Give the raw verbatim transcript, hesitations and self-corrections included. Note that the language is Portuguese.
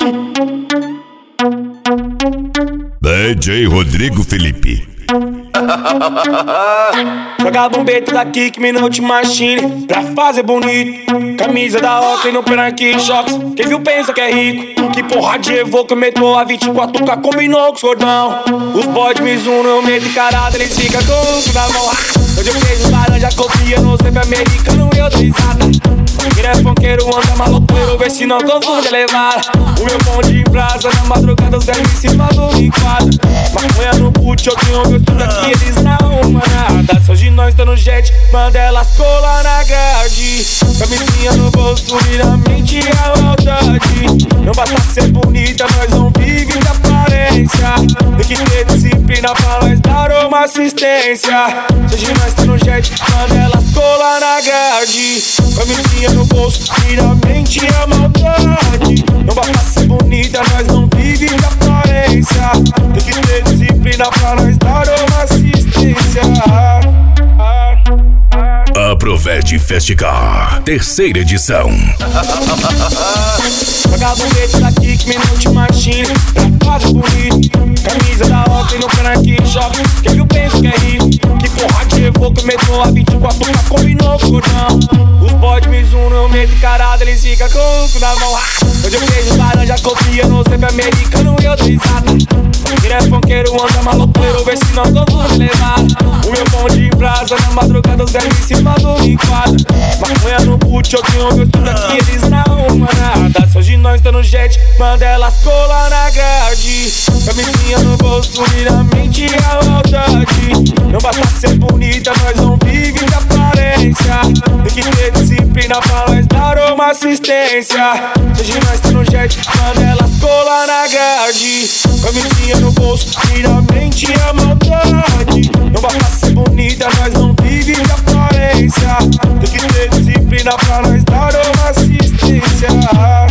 D J Rodrigo Felipe. Joga bombeta daqui que Minute Machine pra fazer bonito. Camisa da Oakley no Prank Shocks. Quem viu pensa que é rico. Que porra de evoca, metou a vinte e quatro K, combinou com os cordão. Os boys me zoam, eu meto encarada, eles ficam com o cu na mão. Hoje eu fiz laranja, copia no sempre americano e eu dou risada. Ele é funkeiro, anda maloqueiro, vê se não confunde a levada. O meu bonde em brasa, na madrugada os dez em cima do enquadro. Maconha no boot, eu tenho meu tudo aqui, eles não arrumam nada. Só de nós tá no jet, manda elas colar na grade. Camisinha no bolso e na mente a maldade. Não basta ser bonita, nós não vive de aparência. Tem que ter disciplina pra nós dar uma assistência. Só de nós tá no jet, manda elas colar na grade. Camisinha no bolso e na mente a maldade. Não basta ser bonita, nós não vive de aparência. Tem que ter disciplina pra nós dar uma assistência. Aprovete Festicar, terceira edição. Joga bombeta daqui que Minute Machine pra fazer bonito. Camisa da Oakley no Prank Shop. Quem viu pensa que é rico. Que porra de evoca, metou a vinte e quatro K, combinou com o cordão. Os boys me zoam, eu meto encarada, eles ficam com o cu na mão. Hoje eu fiz laranja, copia no sempre americano e eu dou risada. Ele é funkeiro, anda maloqueiro, vê se não confunde levada. O meu bonde em brasa, na madrugada os dez em cima do enquadro. Maconha no boot, eu tenho meu tudo aqui, eles não arrumam nada. Só de nós tá no jet, manda elas colar na grade. Camisinha no bolso e na mente a maldade. Não basta ser bonita, nós não vive de aparência. Tem que ter disciplina pra nós dar uma assistência. Só de nós tá no jet, manda elas colar na grade. Camisinha no bolso e na mente a maldade. Não basta ser bonita, nós não vive de aparência. Tem que ter disciplina pra nós dar uma assistência.